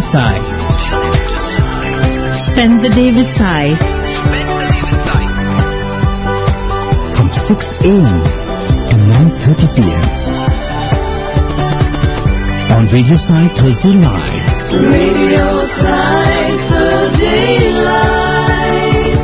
Sai. Spend the day with Sai. From 6 a.m. to 9:30 p.m. on Radio Sai Thursday Live. Radio Sai Thursday Live.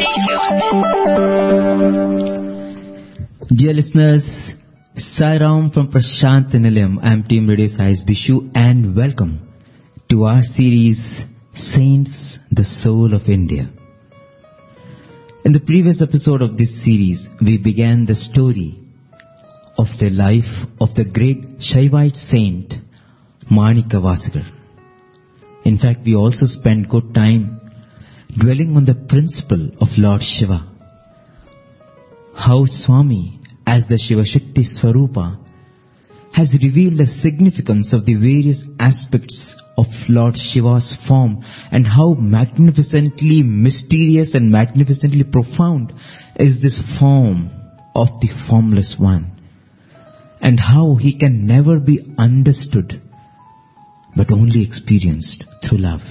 Dear listeners, Sai Ram from Prashant Nilayam. I am Team Radio Sai's Bishu and welcome to our series Saints, the Soul of India. In the previous episode of this series, we began the story of the life of the great Shaivite saint Manika Vasagar. In fact, we also spent good time dwelling on the principle of Lord Shiva. How Swami, as the Shiva Shakti Swarupa, has revealed the significance of the various aspects of Lord Shiva's form and how magnificently mysterious and magnificently profound is this form of the Formless One, and how he can never be understood but only experienced through love.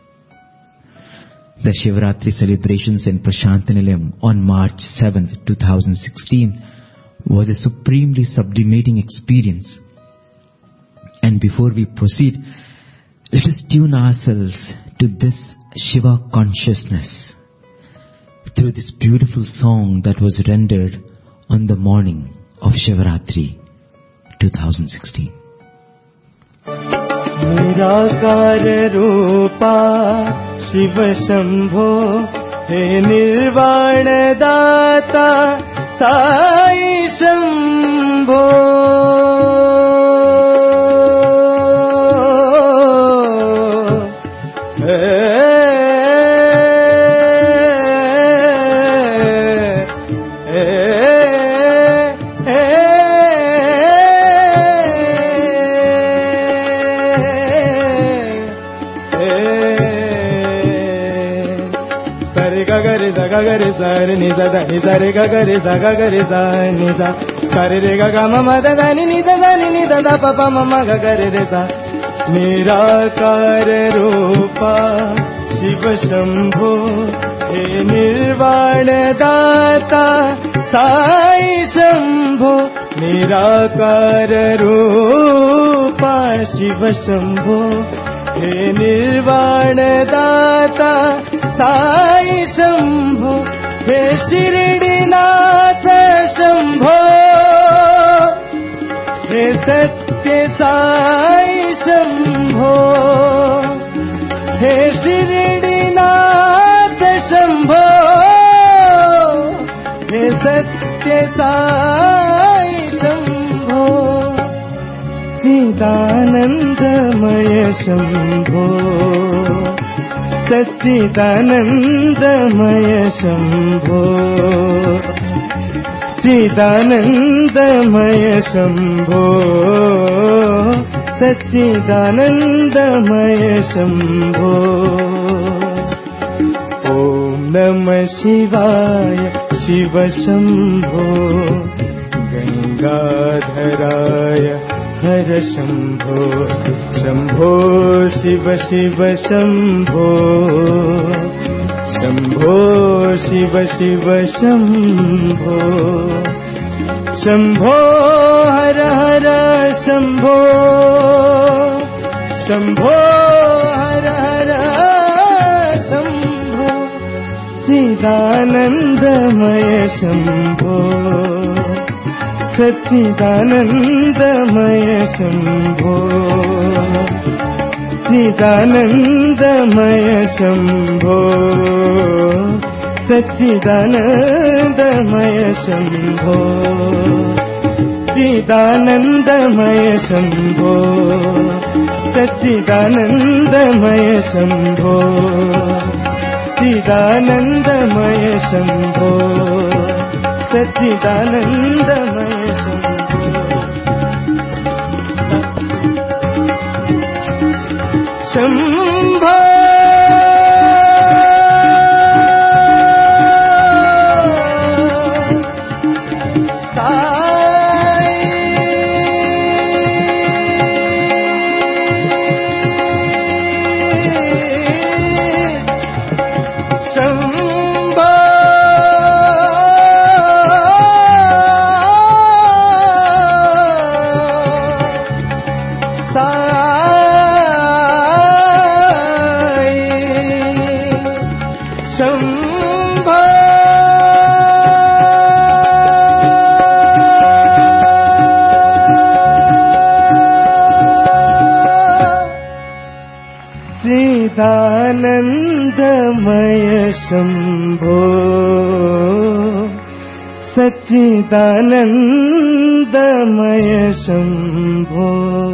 The Shivaratri celebrations in Prashant Nilayam on March 7th, 2016 was a supremely sublimating experience. And before we proceed, let us tune ourselves to this Shiva consciousness through this beautiful song that was rendered on the morning of Shivaratri 2016. निराकार रूपा शिव शंभो हे निर्वाण दाता Sai Shambho गगरे sir नि दा नि दा रे गगरे सा गगरे सा नि दा करे रे ग म म दा दा नि दा दा नि दा दा प प म म गगरे रे सा निराकार रूपा शिव शंभो हे निर्वाण दाता साई शंभो निराकार रूपा शिव शंभो हे निर्वाण दाता साई शंभो हे शिरडीनाथ शंभो हे सत्य साई शंभो हे शिरडीनाथ शंभो हे सत्य साई शंभो चिदानंदमय शंभो सच्चिदानंदमय शंभो चिदानंदमय शंभो सच्चिदानंदमय शंभो ओम नमः शिवाय शिव शंभो गंगाधराय हर शंभो शंभो शिव शिव शंभो शंभो शिव शिव शंभो शंभो हर हर शंभो शंभो हर हर शंभो चिदानंदमय शंभो सच्चिदानंदमय शंभो चिदानंदमय शंभो सच्चिदानंदमय शंभो चिदानंदमय शंभो सच्चिदानंदमय शंभो चिदानंदमय शंभो सच्चिदानंदमय शंभो शंभो विभो चिदानन्दमय Shambho सच्चिदानन्दमय Shambho.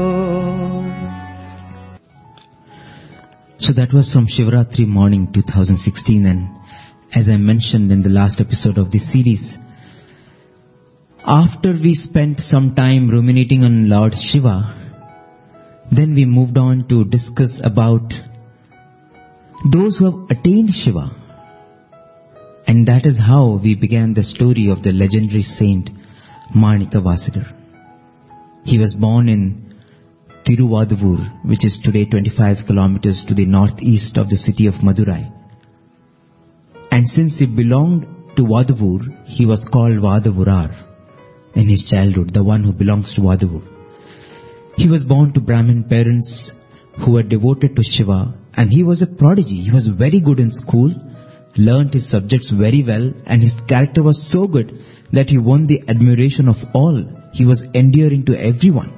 So that was from Shivratri morning 2016, and as I mentioned in the last episode of this series, after we spent some time ruminating on Lord Shiva, then we moved on to discuss about those who have attained Shiva. And that is how we began the story of the legendary saint Manika Vasagar. He was born in Tiruvadavur, which is today 25 kilometers to the northeast of the city of Madurai. And since he belonged to Vadavur, he was called Vadavurar in his childhood, the one who belongs to Vadavur. He was born to Brahmin parents who were devoted to Shiva, and he was a prodigy. He was very good in school, learnt his subjects very well, and his character was so good that he won the admiration of all. He was endearing to everyone.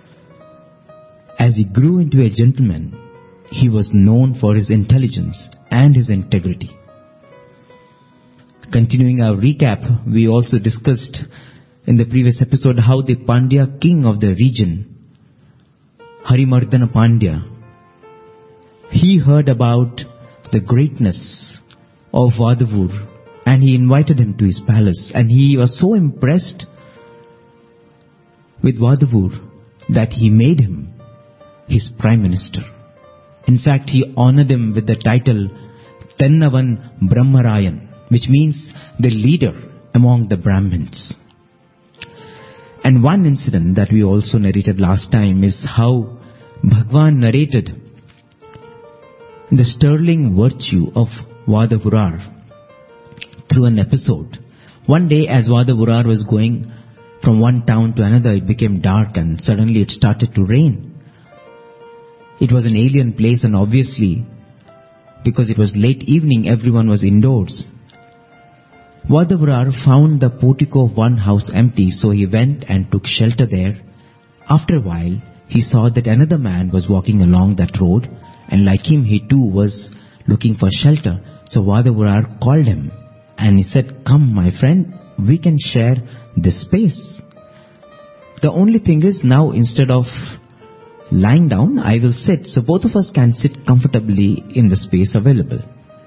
As he grew into a gentleman, he was known for his intelligence and his integrity. Continuing our recap, we also discussed in the previous episode how the Pandya king of the region, Harimardana Pandya, he heard about the greatness of Vadavur and he invited him to his palace, and he was so impressed with Vadavur that he made him his prime minister. In fact, he honored him with the title Tennavan Brahmarayan, which means the leader among the Brahmins. And one incident that we also narrated last time is how Bhagwan narrated the sterling virtue of Vadavurar through an episode. One day, as Vadavurar was going from one town to another, it became dark and suddenly it started to rain. It was an alien place, and obviously, because it was late evening, everyone was indoors. Vadavurar found the portico of one house empty, so he went and took shelter there. After a while, he saw that another man was walking along that road, and like him, he too was looking for shelter. So Vadavurar called him, and he said, "Come, my friend, we can share this space. The only thing is, now instead of lying down, I will sit, so both of us can sit comfortably in the space available."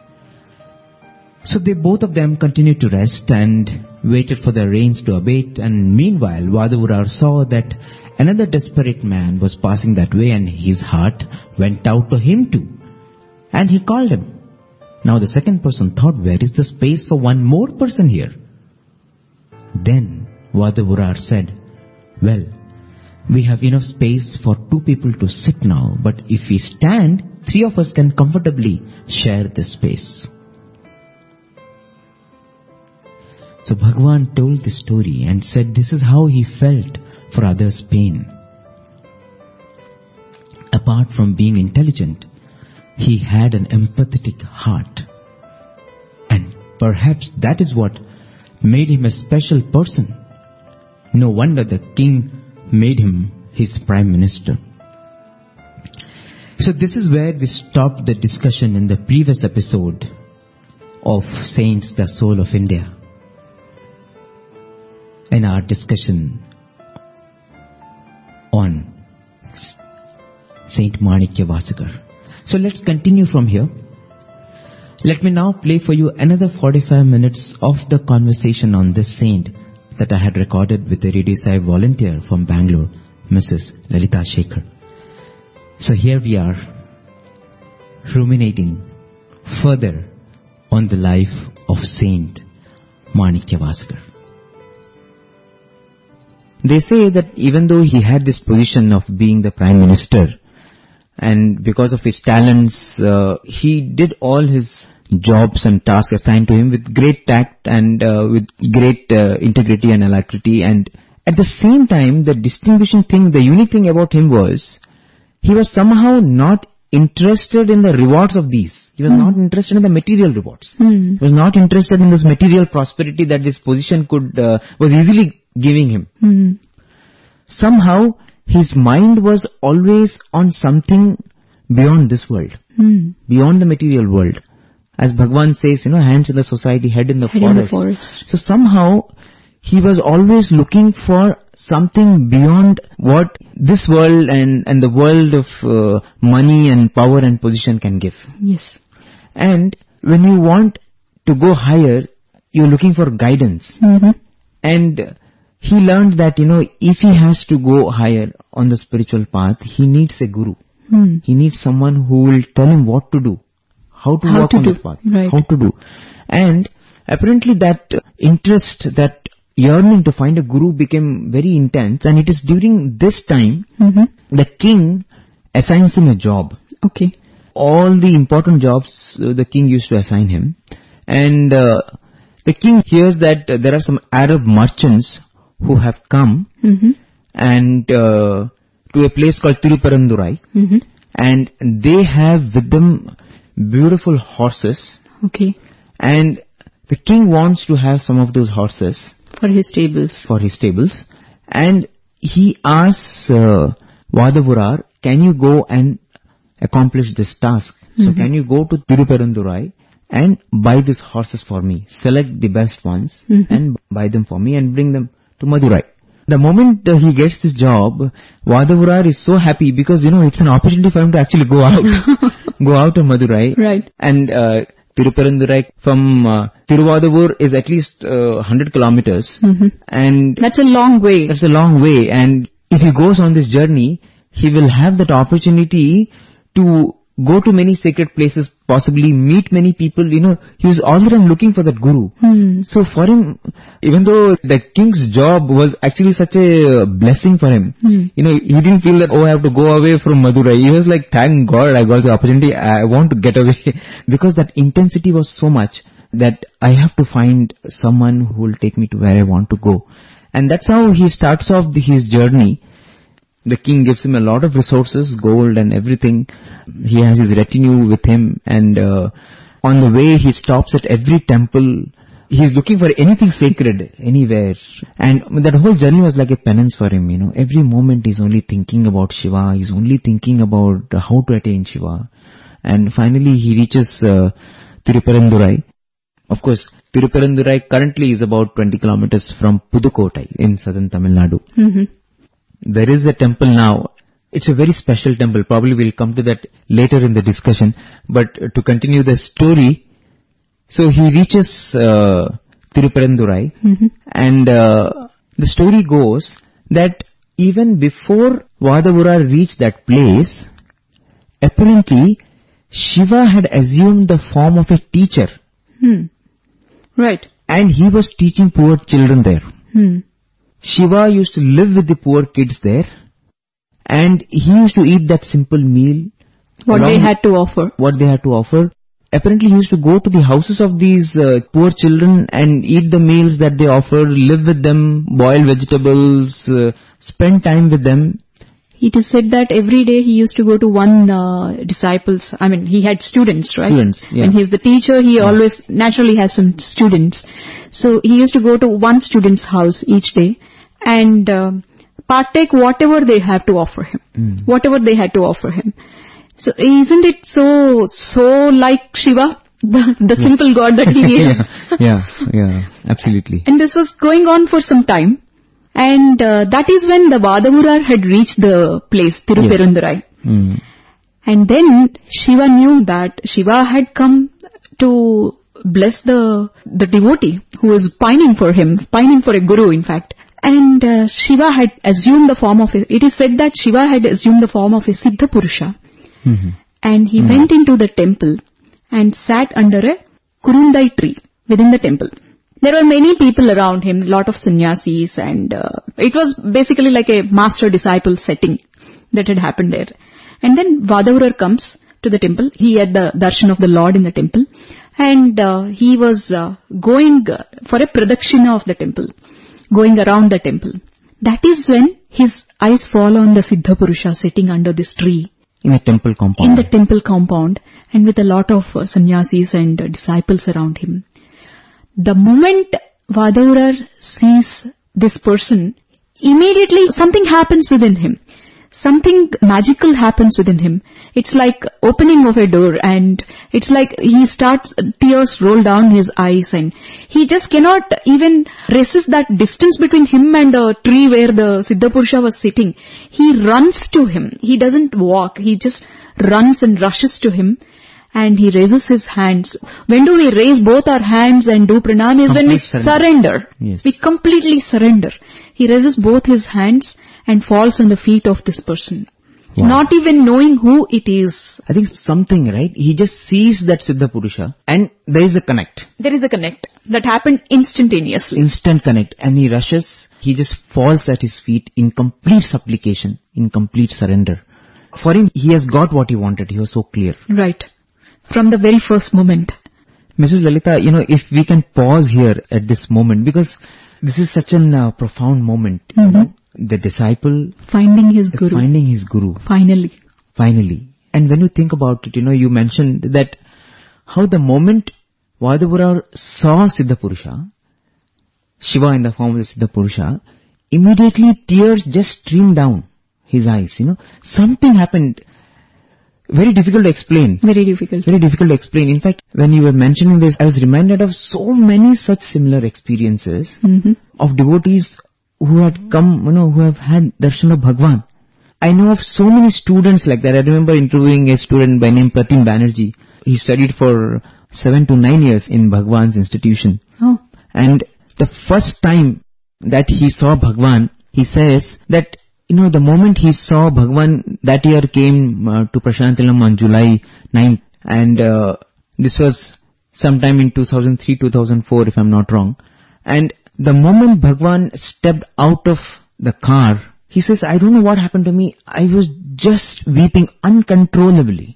So both of them continued to rest and waited for the rains to abate, and meanwhile Vadavurar saw that another desperate man was passing that way, and his heart went out to him too. And he called him. Now the second person thought, where is the space for one more person here? Then Vadavurar said, "Well, we have enough space for 2 people to sit now, but if we stand, 3 of us can comfortably share this space." So Bhagwan told the story and said this is how he felt for others' pain. Apart from being intelligent, he had an empathetic heart. And perhaps that is what made him a special person. No wonder the king made him his prime minister. So this is where we stopped the discussion in the previous episode of Saints, the Soul of India. In our discussion on Saint Manikya Vasagar. So let's continue from here. Let me now play for you another 45 minutes of the conversation on this saint that I had recorded with a Radio Sai volunteer from Bangalore, Mrs. Lalita Shekhar. So here we are, ruminating further on the life of Saint Manikya Vasagar. They say that even though he had this position of being the Prime Minister, and because of his talents, he did all his jobs and tasks assigned to him with great tact and with great integrity and alacrity. And at the same time, the distinguishing thing, the unique thing about him was, he was somehow not interested in the rewards of these. He was not interested in the material rewards. Hmm. He was not interested in this material prosperity that this position was easily giving him. Hmm. Somehow, his mind was always on something beyond this world, beyond the material world. As Bhagwan says, hands in the society, head in the forest. So somehow, he was always looking for something beyond what this world and the world of money and power and position can give. Yes. And when you want to go higher, you're looking for guidance. Mm-hmm. And he learned that, if he has to go higher on the spiritual path, he needs a guru. He needs someone who will tell him what to do, how to walk on that path, how to do. And apparently that interest, that yearning to find a guru became very intense, and it is during this time the king assigns him a job. Okay. All the important jobs the king used to assign him, and the king hears that there are some Arab merchants who have come and to a place called Tiruparandurai, and they have with them beautiful horses. Okay. And the king wants to have some of those horses for his stables. And he asks Vadavurar, can you go and accomplish this task? So can you go to Tiruparandurai and buy these horses for me? Select the best ones and buy them for me and bring them to Madurai. The moment he gets this job, Vadavurar is so happy because, it's an opportunity for him to actually go out. Go out of Madurai. Right. And Tiruparandurai from Tiruvadavur is at least 100 kilometers. And that's a long way. That's a long way. And if he goes on this journey, he will have that opportunity to go to many sacred places, possibly meet many people. He was all the time looking for that guru. So for him, even though the king's job was actually such a blessing for him, he didn't feel that, I have to go away from Madurai. He was like, thank God I got the opportunity. I want to get away. Because that intensity was so much that I have to find someone who will take me to where I want to go. And that's how he starts off his journey. The king gives him a lot of resources, gold and everything. He has his retinue with him, and on the way he stops at every temple. He's looking for anything sacred, anywhere. And that whole journey was like a penance for him, Every moment he's only thinking about Shiva. He's only thinking about how to attain Shiva. And finally he reaches Tiruparandurai. Of course, Tiruparandurai currently is about 20 kilometers from Pudukkottai in southern Tamil Nadu. There is a temple now. It's a very special temple. Probably we'll come to that later in the discussion. But to continue the story, so he reaches Tiruparandurai, and the story goes that even before Vadavurar reached that place, apparently Shiva had assumed the form of a teacher. Right. And he was teaching poor children there. Shiva used to live with the poor kids there, and he used to eat that simple meal. What they had to offer. Apparently he used to go to the houses of these poor children and eat the meals that they offer, live with them, boil vegetables, spend time with them. It is said that every day he used to go to one he had students, right? Students, yeah. And he's the teacher, he always naturally has some students. So he used to go to one student's house each day and partake whatever they have to offer him. Whatever they had to offer him. So isn't it so like Shiva, the simple God that he is? Yeah, absolutely. And this was going on for some time. And that is when the Vadavurar had reached the place, Tiruparandurai. Yes. And then Shiva knew that Shiva had come to bless the devotee who was pining for a guru in fact. And Shiva had assumed the form of it is said that Shiva had assumed the form of a Siddha Purusha. And he went into the temple and sat under a Kurundai tree within the temple. There were many people around him, lot of sannyasis, and it was basically like a master-disciple setting that had happened there. And then Vadavurar comes to the temple. He had the darshan of the Lord in the temple, and he was going for a pradakshina of the temple, going around the temple. That is when his eyes fall on the Siddha Purusha sitting under this tree. In a temple compound. In the temple compound, and with a lot of sannyasis and disciples around him. The moment Vadavarar sees this person, immediately something happens within him. Something magical happens within him. It's like opening of a door, and it's like he starts, tears roll down his eyes, and he just cannot even resist that distance between him and the tree where the Siddhapurusha was sitting. He runs to him. He doesn't walk. He just runs and rushes to him, and he raises his hands. When do we raise both our hands and do pranam? Is when we surrender. Yes. We completely surrender. He raises both his hands and falls on the feet of this person. Wow. Not even knowing who it is. I think something, right? He just sees that Siddhapurusha and there is a connect. There is a connect that happened instantaneously. Instant connect. And he rushes, he just falls at his feet in complete supplication, in complete surrender. For him, he has got what he wanted. He was so clear. Right. From the very first moment. Mrs. Lalita, if we can pause here at this moment, because this is such a profound moment. You know, the disciple finding his guru. Finally. And when you think about it, you mentioned that how the moment Vadavarar saw Siddhapurusha, Shiva in the form of Siddhapurusha, immediately tears just streamed down his eyes. Something happened. Very difficult to explain. Very difficult to explain. In fact, when you were mentioning this, I was reminded of so many such similar experiences of devotees who had come, who have had darshan of Bhagwan. I know of so many students like that. I remember interviewing a student by name Pratim Banerjee. He studied for 7 to 9 years in Bhagwan's institution. Oh. And the first time that he saw Bhagwan, he says that the moment he saw Bhagwan, that year came to Prashantilam on July 9th. And this was sometime in 2003-2004, if I'm not wrong. And the moment Bhagwan stepped out of the car, he says, I don't know what happened to me. I was just weeping uncontrollably.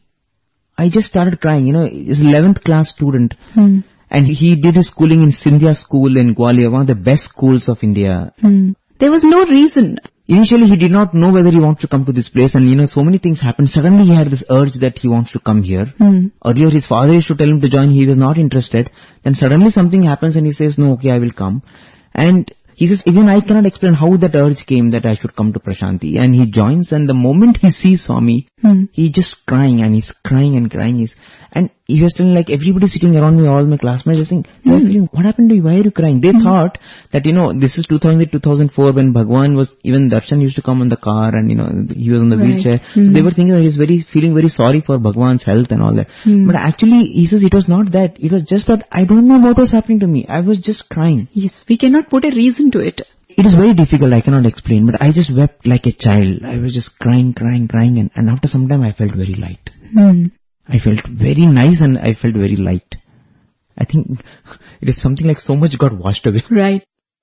I just started crying. He's an 11th class student. And he did his schooling in Scindia School in Gwalior, one of the best schools of India. There was no reason. Initially, he did not know whether he wants to come to this place, and so many things happened. Suddenly, he had this urge that he wants to come here. Earlier, his father used to tell him to join. He was not interested. Then suddenly something happens and he says, no, okay, I will come. And he says, even I cannot explain how that urge came that I should come to Prashanti. And he joins, and the moment he sees Swami, he's just crying, and he's crying and crying. And he was telling, like, everybody sitting around me, all my classmates, are saying, they're feeling, what happened to you? Why are you crying? They thought that, this is 2004 when Bhagwan was, even Darshan used to come in the car, and, he was on the wheelchair. They were thinking that he's feeling very sorry for Bhagwan's health and all that. But actually, he says, it was not that. It was just that I don't know what was happening to me. I was just crying. Yes, we cannot put a reason to it. It is very difficult, I cannot explain, but I just wept like a child. I was just crying, and after some time I felt very light. I felt very nice and I felt very light. I think it is something like so much got washed away. Right.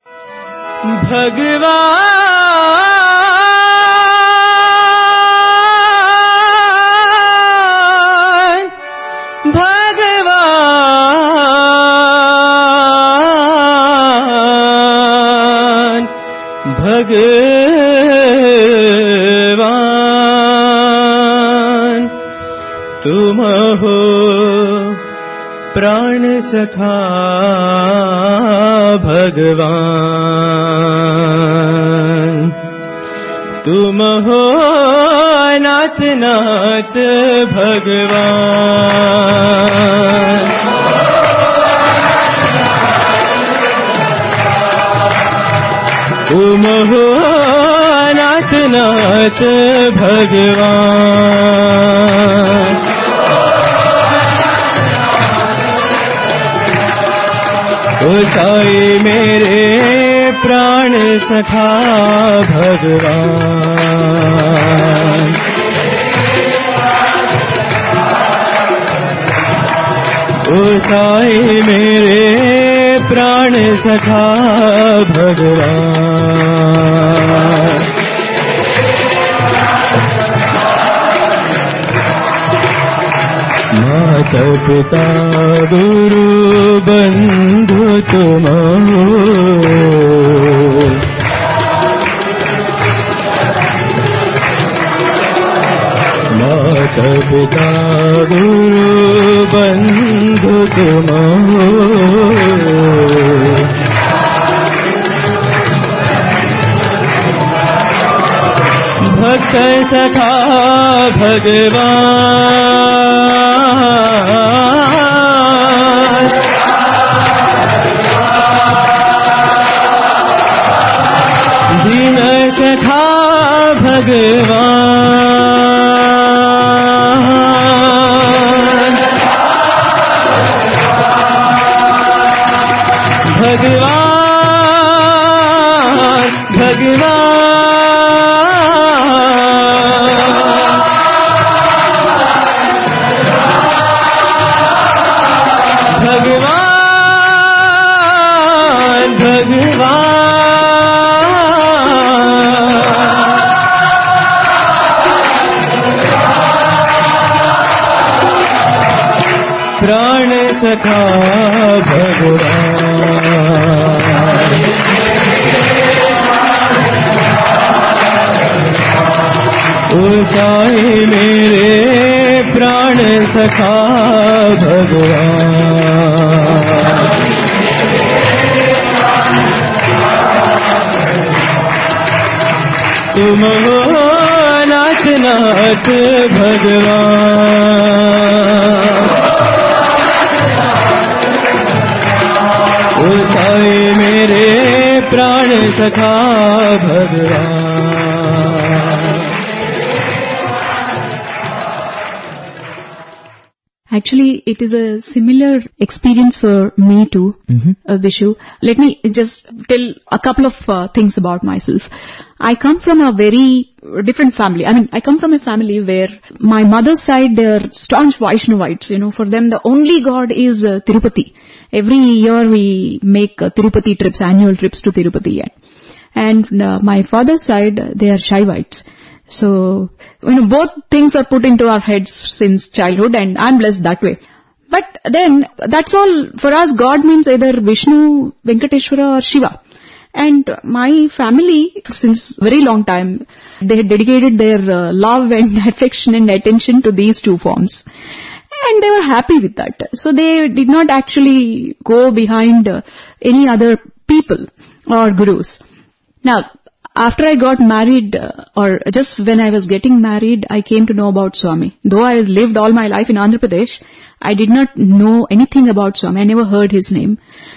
भगवान तुम हो प्राण सखा भगवान तुम हो नाथ नाथ भगवान तुम हो नाथ नाथ भगवान ओ साई मेरे प्राण सखा भगवान ओ साई मेरे प्राण सखा भगवान माता पिता गुरु बंधु तुम हो तुम भक्त सखा भगवान दीन सखा भगवान भगवान भगवान प्राण सखा भगवान ओ साई मेरे प्राण सखा भगवान तुम हो नाथ नाथ भगवान ओ साई मेरे प्राण सखा भगवान Actually, it is a similar experience for me too, Vishu. Let me just tell a couple of things about myself. I come from a very different family. I mean, I come from a family where my mother's side, they are staunch Vaishnavites. You know, for them, the only God is Tirupati. Every year we make Tirupati trips, annual trips to Tirupati. And my father's side, they are Shaivites. So, you know, both things are put into our heads since childhood, and I'm blessed that way. But then, that's all. For us, God means either Vishnu, Venkateshwara or Shiva. And my family, since very long time, they had dedicated their love and affection and attention to these two forms. And they were happy with that. So they did not actually go behind any other people or gurus. Now, after I got married, or just when I was getting married, I came to know about Swami. Though I lived all my life in Andhra Pradesh, I did not know anything about Swami. I never heard his name.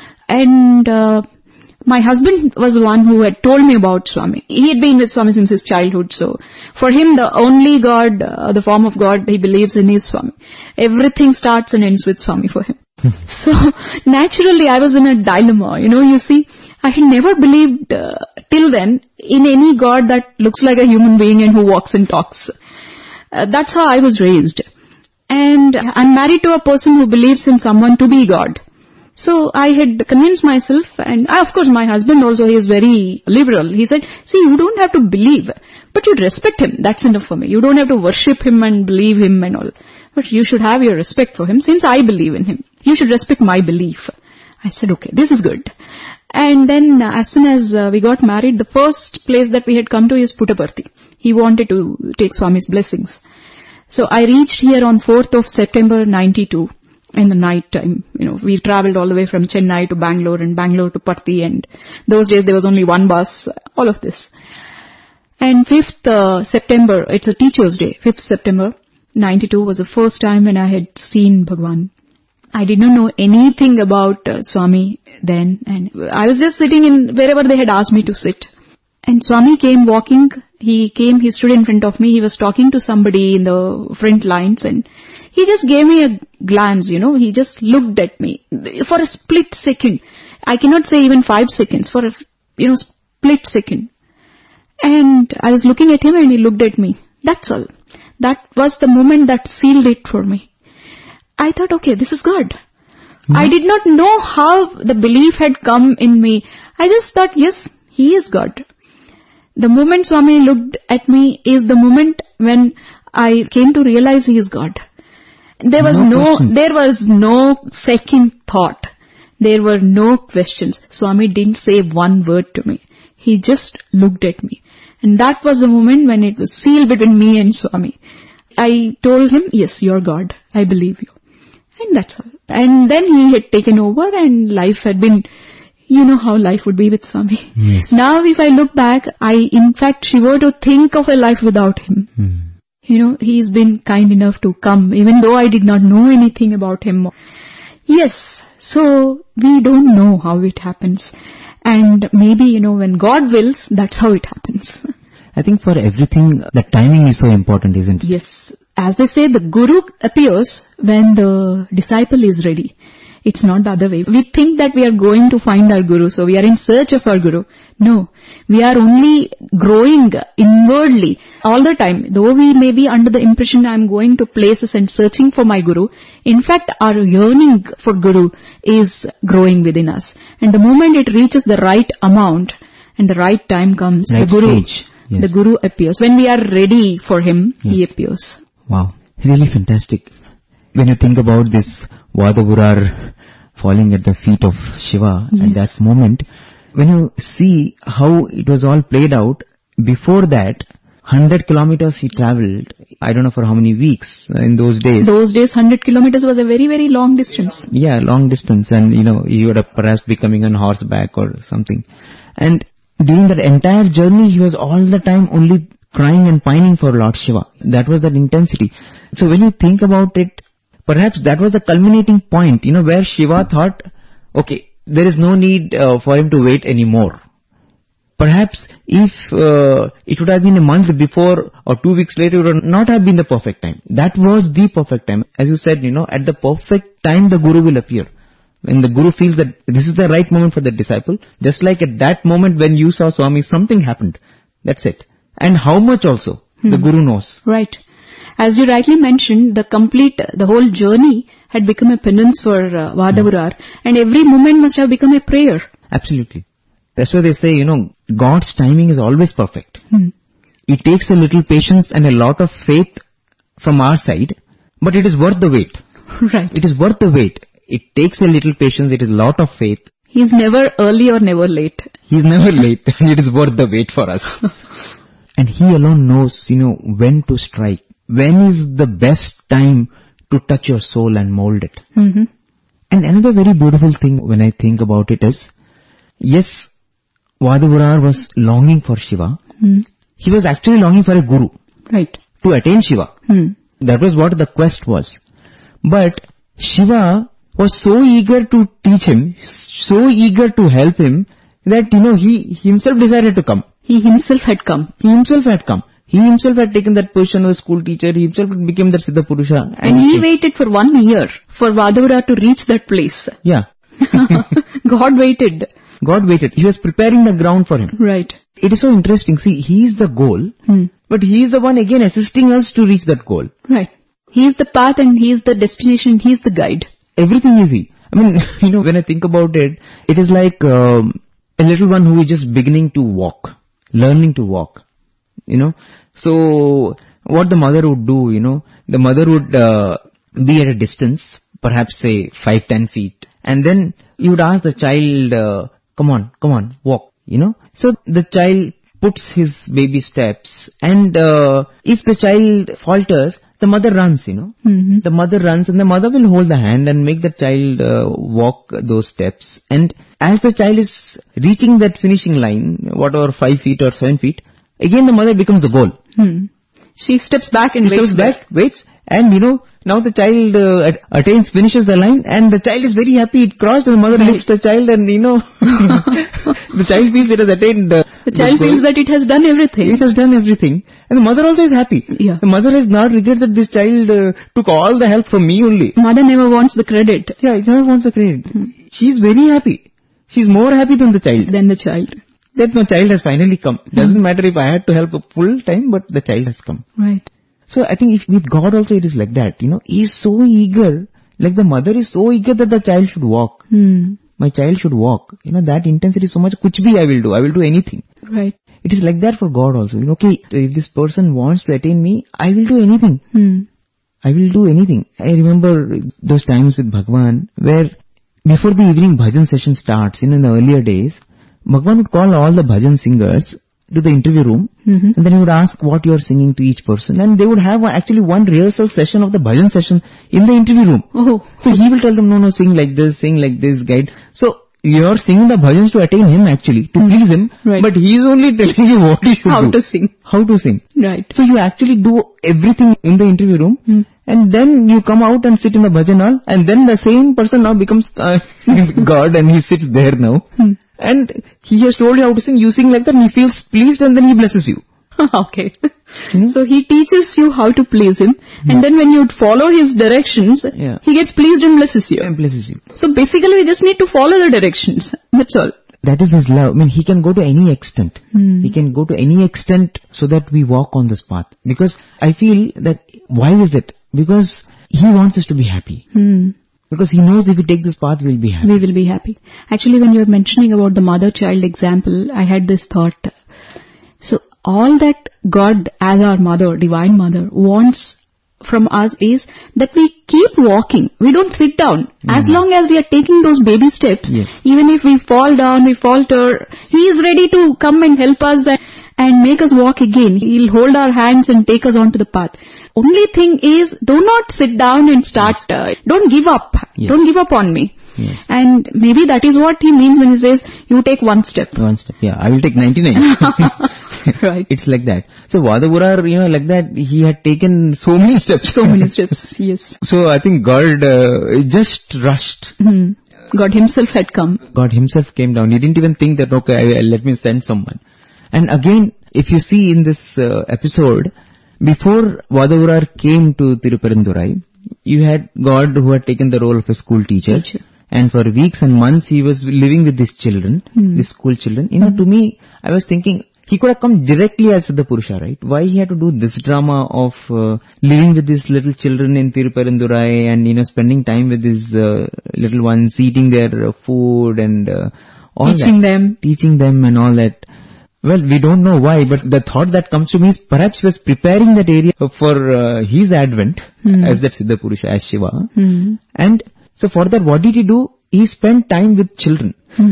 And my husband was the one who had told me about Swami. He had been with Swami since his childhood, so for him the only God, the form of God he believes in is Swami. Everything starts and ends with Swami for him. So naturally I was in a dilemma, you see. I had never believed till then in any God that looks like a human being and who walks and talks. That's how I was raised. And I'm married to a person who believes in someone to be God. So I had convinced myself, and of course my husband also, he is very liberal. He said, see, you don't have to believe, but you respect him. That's enough for me. You don't have to worship him and believe him and all. But you should have your respect for him since I believe in him. You should respect my belief. I said, okay, this is good. And then as soon as we got married, the first place that we had come to is Puttaparthi. He wanted to take Swami's blessings. So I reached here on 4th of September 92 in the night time. We traveled all the way from Chennai to Bangalore and Bangalore to Parthi, and those days there was only one bus, all of this. And 5th September, it's a teacher's day, 5th September 92 was the first time when I had seen Bhagwan. I did not know anything about Swami then, and I was just sitting in wherever they had asked me to sit. And Swami came walking, he stood in front of me, he was talking to somebody in the front lines, and he just gave me a glance, he just looked at me for a split second. I cannot say even 5 seconds, for a, split second. And I was looking at him and he looked at me. That's all. That was the moment that sealed it for me. I thought, okay, this is God. I did not know how the belief had come in me. I just thought, yes, he is God. The moment Swami looked at me is the moment when I came to realize he is God. There was no second thought. There were no questions. Swami didn't say one word to me. He just looked at me. And that was the moment when it was sealed between me and Swami. I told him, yes, you're God. I believe you. And that's all. And then he had taken over and life had been, you know how life would be with Swami. Yes. Now if I look back, I in fact shiver to think of a life without him. You know, he's been kind enough to come, even though I did not know anything about him. Yes, so we don't know how it happens. And maybe, you know, when God wills, that's how it happens. I think for everything, the timing is so important, isn't it? Yes. As they say, the Guru appears when the disciple is ready. It's not the other way. We think that we are going to find our Guru, so we are in search of our Guru. No, we are only growing inwardly all the time. Though we may be under the impression I am going to places and searching for my Guru, in fact our yearning for Guru is growing within us. And the moment it reaches the right amount and the right time comes, Right the Guru, stage. Yes. the Guru appears. When we are ready for him, he appears. Wow, really fantastic. When you think about this Vadavurar falling at the feet of Shiva at that moment, when you see how it was all played out, before that, 100 kilometers he travelled, I don't know for how many weeks in those days. Those days 100 kilometers was a very, very long distance. Yeah, long distance, and you know, he would have perhaps becoming on horseback or something. And during that entire journey, he was all the time only crying and pining for Lord Shiva. That was that intensity. So when you think about it, perhaps that was the culminating point, you know, where Shiva thought, okay, there is no need for him to wait anymore. Perhaps if it would have been a month before or 2 weeks later, it would not have been the perfect time. That was the perfect time. As you said, you know, at the perfect time the Guru will appear. When the Guru feels that this is the right moment for the disciple, just like at that moment when you saw Swami, something happened. That's it. And how much also, the Guru knows. Right. As you rightly mentioned, the whole journey had become a penance for Vadavurar, and every moment must have become a prayer. Absolutely. That's why they say, you know, God's timing is always perfect. It takes a little patience and a lot of faith from our side, but it is worth the wait. Right. It is worth the wait. It takes a little patience, it is a lot of faith. He is never early or never late. He is never late, and it is worth the wait for us. And he alone knows, you know, when to strike. When is the best time to touch your soul and mold it? And another very beautiful thing when I think about it is, yes, Vadavurar was longing for Shiva. He was actually longing for a Guru. Right. To attain Shiva. That was what the quest was. But Shiva was so eager to teach him, so eager to help him, that, you know, he himself decided to come. He himself had come. He himself had come. He himself had taken that position of a school teacher. He himself became that Siddha Purusha. And he waited for 1 year for Vadavurar to reach that place. Yeah. God waited. God waited. He was preparing the ground for him. Right. It is so interesting. See, he is the goal, but he is the one again assisting us to reach that goal. Right. He is the path and he is the destination. He is the guide. Everything is he. I mean, you know, when I think about it, it is like a little one who is just beginning to walk, learning to walk, you know. So, what the mother would do, you know, the mother would be at a distance, perhaps say 5-10 feet, and then you would ask the child, come on, walk, you know. So, the child puts his baby steps, and if the child falters, the mother runs, you know. The mother runs, and the mother will hold the hand and make the child walk those steps. And as the child is reaching that finishing line, whatever 5 feet or 7 feet, again the mother becomes the goal. She steps back and waits, and you know, now the child finishes the line, and the child is very happy. It crossed, and the mother lifts the child, and you know, the child feels it has attained. The child feels that it has done everything. It has done everything, and the mother also is happy. Yeah. The mother has not regretted that this child took all the help from me only. Mother never wants the credit. Yeah, she never wants the credit. She is very happy. She is more happy than the child. That my child has finally come. Doesn't matter if I had to help a full time, but the child has come. Right. So I think if with God also it is like that, you know, He is so eager, like the mother is so eager that the child should walk. My child should walk. You know, that intensity so much, kuch bhi I will do anything. Right. It is like that for God also. You know, okay, if this person wants to attain me, I will do anything. I will do anything. I remember those times with Bhagwan where before the evening bhajan session starts, you know, in the earlier days, Bhagwan would call all the bhajan singers to the interview room, Mm-hmm. and then he would ask what you are singing to each person, and they would have actually one rehearsal session of the bhajan session in the interview room. Oh. So he will tell them, no, sing like this, guide. So you're singing the bhajans to attain him actually, to please him, Right. but he is only telling you what you should How do. to sing. How to sing. Right. So you actually do everything in the interview room, and then you come out and sit in the bhajan hall, and then the same person now becomes God, and he sits there now. And he has told you how to sing, you sing like that, and he feels pleased, and then he blesses you. Okay. So he teaches you how to please him, and then when you follow his directions, Yeah. he gets pleased and blesses you. And blesses you. So basically we just need to follow the directions. That's all. That is his love. I mean, he can go to any extent. He can go to any extent so that we walk on this path. Because I feel that, why is it? Because he wants us to be happy. Because he knows if we take this path, we'll be happy. We will be happy. Actually, when you were mentioning about the mother-child example, I had this thought. So all that God as our mother, divine mother, wants from us is that we keep walking. We don't sit down. As long as we are taking those baby steps, Yes. even if we fall down, we falter, He is ready to come and help us and make us walk again. He'll hold our hands and take us onto the path. Only thing is, do not sit down and start, don't give up. Yes. Don't give up on me. Yes. And maybe that is what he means when he says, you take one step. One step. Yeah, I will take 99. Right. It's like that. So Vadavurar, like that, he had taken so many steps. So many steps, yes. So I think God just rushed. God himself had come. God himself came down. He didn't even think that, okay, let me send someone. And again, if you see in this episode, before Vadavurar came to Tiruparandurai, you had God who had taken the role of a school teacher. And for weeks and months he was living with these children, these school children. To me, I was thinking, he could have come directly as Siddha Purusha, right? Why he had to do this drama of living with these little children in Tiruparandurai and, spending time with these little ones, eating their food and all Teaching that. them. Teaching them and all that. Well, we don't know why, but the thought that comes to me is perhaps he was preparing that area for his advent as that Siddha Purusha, as Shiva. And so for that, what did he do? He spent time with children.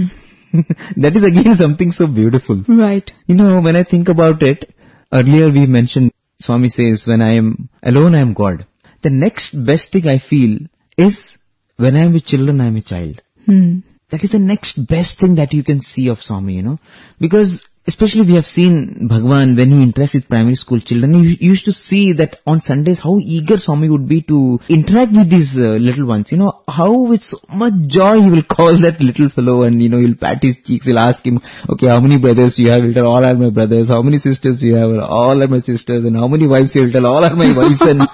That is again something so beautiful. Right. When I think about it, earlier we mentioned, Swami says, when I am alone, I am God. The next best thing I feel is, when I am with children, I am a child. That is the next best thing that you can see of Swami, Because especially we have seen Bhagwan when he interacts with primary school children. You used to see that on Sundays how eager Swami would be to interact with these little ones. How with so much joy he will call that little fellow and, he'll pat his cheeks. He'll ask him, okay, how many brothers you have? He'll tell, all are my brothers. How many sisters you have? All are my sisters. And how many wives? He'll tell, all are my wives. And,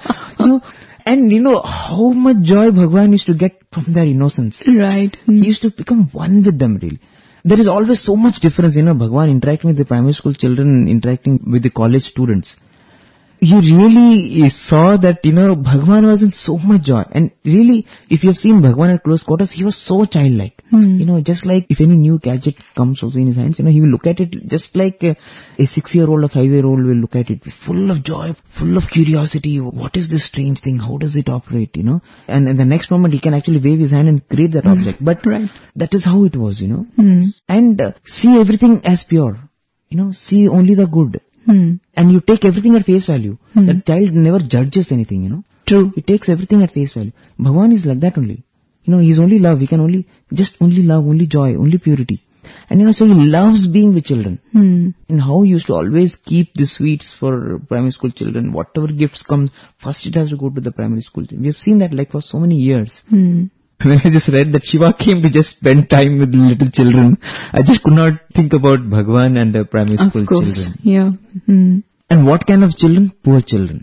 and how much joy Bhagwan used to get from their innocence. Right. He used to become one with them, really. There is always so much difference, Bhagwan interacting with the primary school children, interacting with the college students. You really saw that, Bhagwan was in so much joy. And really, if you have seen Bhagwan at close quarters, he was so childlike. Just like if any new gadget comes also in his hands, he will look at it just like a 6-year-old or 5-year-old will look at it, full of joy, full of curiosity. What is this strange thing? How does it operate, And in the next moment, he can actually wave his hand and create that object. But that is how it was, And see everything as pure. See only the good. And you take everything at face value. That child never judges anything, True. He takes everything at face value. Bhagwan is like that only. He's only love. He can only love, only joy, only purity. And so he loves being with children. And how he used to always keep the sweets for primary school children. Whatever gifts come, first it has to go to the primary school children. We have seen that for so many years. When I just read that Shiva came to just spend time with little children, I just could not think about Bhagwan and the primary school children. Yeah. And what kind of children? Poor children.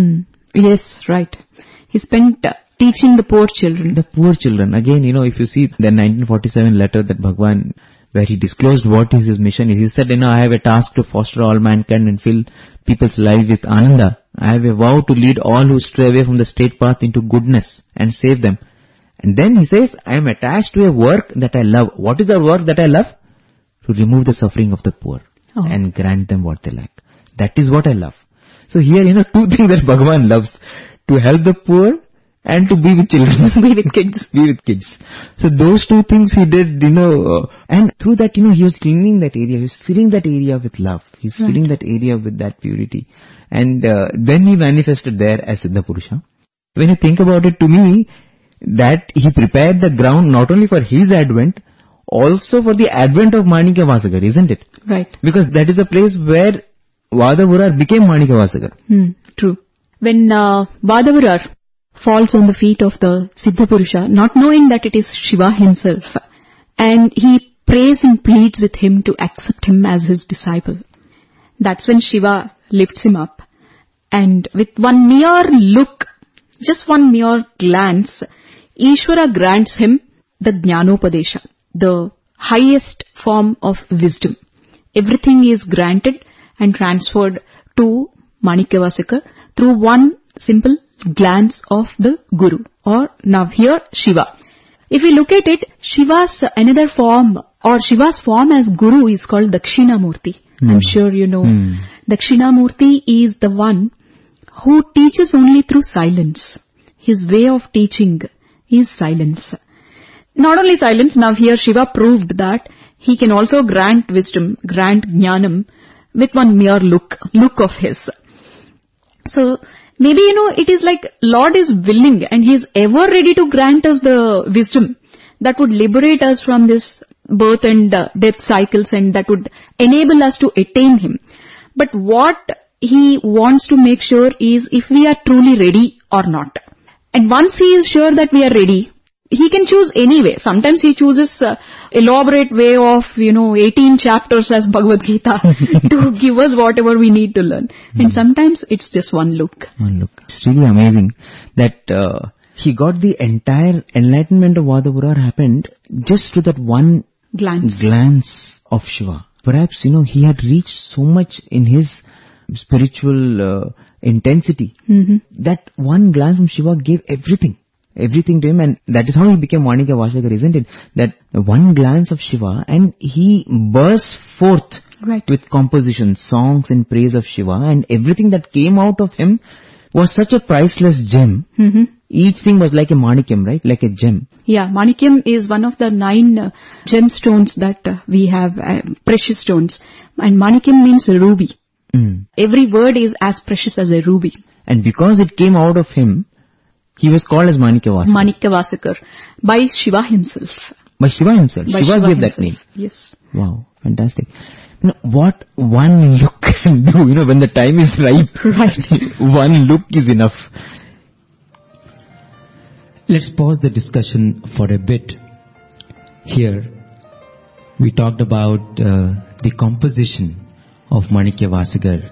Yes, right. He spent teaching the poor children. The poor children. Again, if you see the 1947 letter that Bhagwan, where he disclosed what is his mission, he said, I have a task to foster all mankind and fill people's lives with ananda. I have a vow to lead all who stray away from the straight path into goodness and save them. And then he says, I am attached to a work that I love. What is the work that I love? To remove the suffering of the poor and grant them what they lack. That is what I love. So here, two things that Bhagavan loves. To help the poor and to be with children. Be with kids. Be with kids. So those two things he did, and through that, he was cleaning that area, he was filling that area with love, he's filling that area with that purity. And then he manifested there as Siddha Purusha. When you think about it, to me, that he prepared the ground not only for his advent, also for the advent of Manikya Vasagar, isn't it? Right. Because that is the place where Vadavurar became Manikya Vasagar. True. When Vadavurar falls on the feet of the Siddha Purusha, not knowing that it is Shiva himself, and he prays and pleads with him to accept him as his disciple. That's when Shiva lifts him up, and with one mere look, just one mere glance, Ishvara grants him the Jnanopadesha, the highest form of wisdom. Everything is granted and transferred to Manikya Vasagar through one simple glance of the Guru, or now here Shiva. If we look at it, Shiva's another form, or Shiva's form as Guru is called Dakshinamurti. I'm sure you know. Dakshinamurti is the one who teaches only through silence. His way of teaching is silence. Not only silence, now here Shiva proved that he can also grant wisdom, grant jnanam with one mere look of his. So maybe, it is like Lord is willing and He is ever ready to grant us the wisdom that would liberate us from this birth and death cycles, and that would enable us to attain Him. But what He wants to make sure is if we are truly ready or not. And once He is sure that we are ready, He can choose any way. Sometimes He chooses elaborate way of, 18 chapters as Bhagavad Gita to give us whatever we need to learn. And sometimes it's just one look. One look. It's really amazing that he got the entire enlightenment of Vadavurar happened just to that one glance of Shiva. Perhaps, he had reached so much in his spiritual intensity that one glance from Shiva gave everything to him, and that is how he became Manikya Vasagar, isn't it? That one glance of Shiva, and he burst forth with compositions, songs in praise of Shiva, and everything that came out of him was such a priceless gem. Each thing was like a manikyam, right? Like a gem. Yeah, manikyam is one of the 9 gemstones that we have, precious stones. And manikyam means ruby. Every word is as precious as a ruby. And because it came out of him, he was called as Manikya Vasagar. Manikya Vasagar. By Shiva himself. By Shiva himself. Shiva gave that name. Yes. Wow, fantastic. What one look can do, when the time is ripe. Right. One look is enough. Let's pause the discussion for a bit. Here, we talked about the composition of Manikya Vasagar,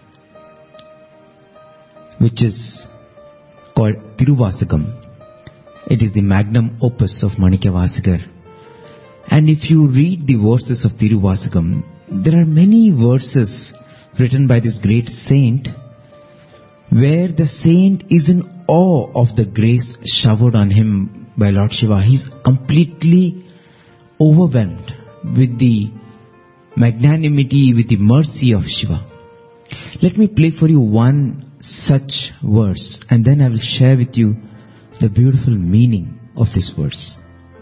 which is called Tiruvasagam. It is the magnum opus of Manikya Vasagar. And if you read the verses of Tiruvasagam, there are many verses written by this great saint where the saint is in awe of the grace showered on him by Lord Shiva. He is completely overwhelmed with the magnanimity, with the mercy of Shiva. Let me play for you one such verse, and then I will share with you the beautiful meaning of this verse.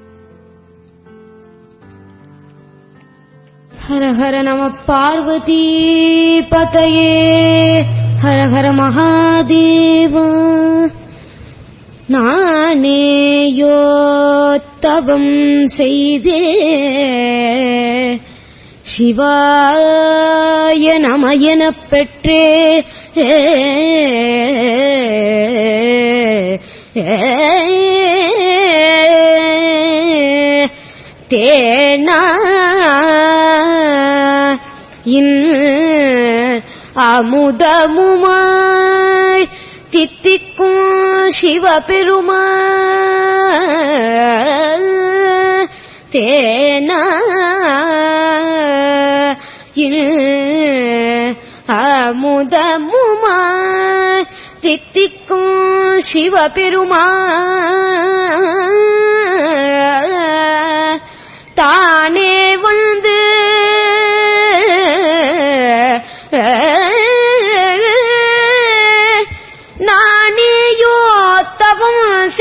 Hara Hara Nama Parvati Pataye Hara Hara Mahadeva Nane Yottavam Seide Shivaya Namayana Petre Tena அமுதமுமாய் தித்திக்கும் சிவபெருமான் தேனா அமுதமுமாய் தித்திக்கும் சிவபெருமான் தானே வந்து நானேயோ தவம்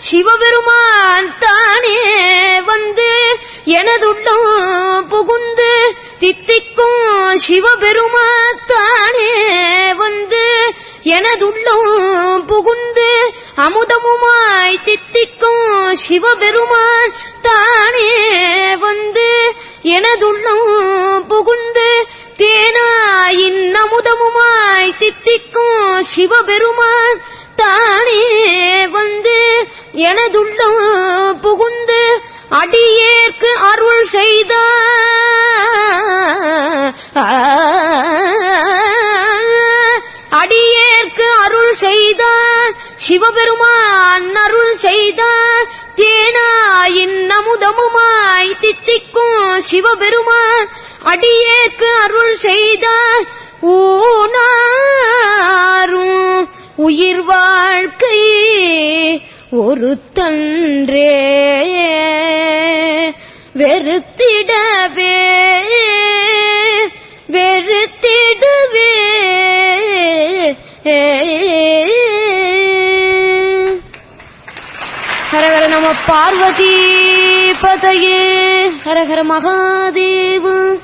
சிவபெருமான் தானே வந்து எனதுள்ளம் புகுந்து தித்திக்கும் சிவபெருமான் தானே வந்து எனதுள்ளம் புகுந்து அமுதமுமாய் தித்திக்கும் சிவபெருமான் தானே வந்து எனதுள்ளம் புகுந்து தேனாயின் அமுதமுமாய் தித்திக்கும் சிவபெருமான் தானே வந்து எனதுள்ளம் புகுந்து அடியேற்கு அருள் செய்தார் அடியேற்கு அருள் செய்தார் சிவபெருமான் அருள் செய்தார் தேனாயின் அமுதமுமாய் தித்திக்கும் சிவபெருமான் அடியேற்கு அருள் செய்தார் ஊனாரும் உயிர் வாழ்க்கை ஒரு தன்றே வெறுத்திடவே வெறுத்திடவே ஹரஹர நம பார்வதி பதயே ஹரஹர Mahadeva.